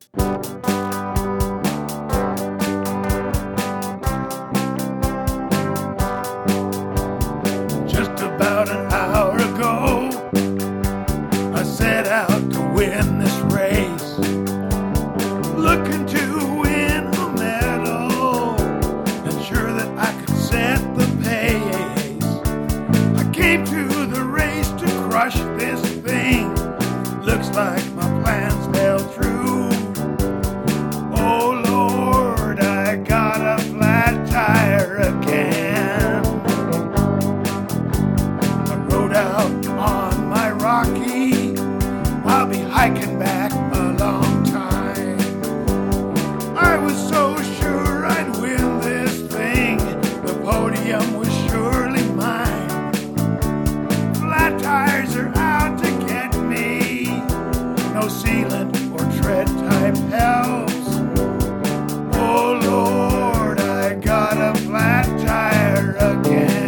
Just about an hour ago, I set out to win this race, looking to win a medal, and sure that I could set the pace. I came to the race to crush this thing. Looks like my plans fell through. Oh Lord, I got a flat tire again. I rode out on my Rocky. I'll be hiking back a long time. I was so sure I'd win this thing. The podium was surely mine. Flat tires are out to get me. No sealant or tread type helps. Oh Lord, I got a flat tire again.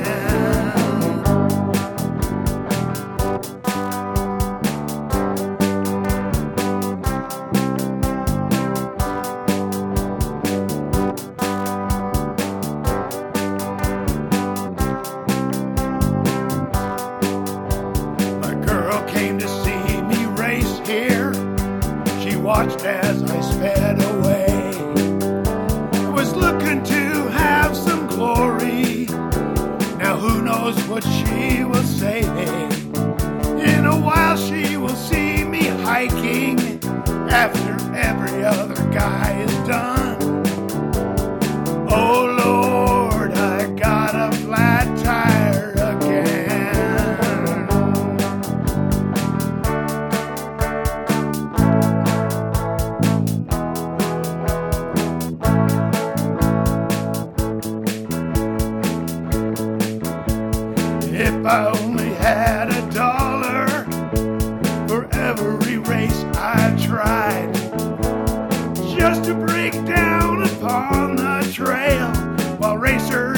My girl came to see me race here. She watched as I sped away. I was looking to have some glory. Now who knows what she will say. In a while she will see me hiking after every other guy is done. Oh Lord, I got a flat tire again. If I only had $1 for every race I tried, just to break down upon the trail while racers